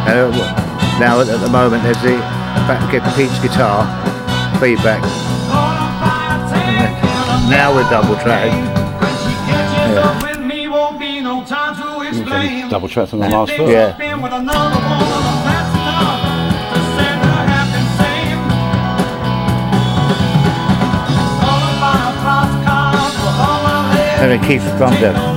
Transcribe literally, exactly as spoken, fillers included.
Uh, now at, at the moment there's the back, get the Pete's guitar feedback. And now we're double track. Yeah. Double track from the last foot. Yeah. And then Keith drums out.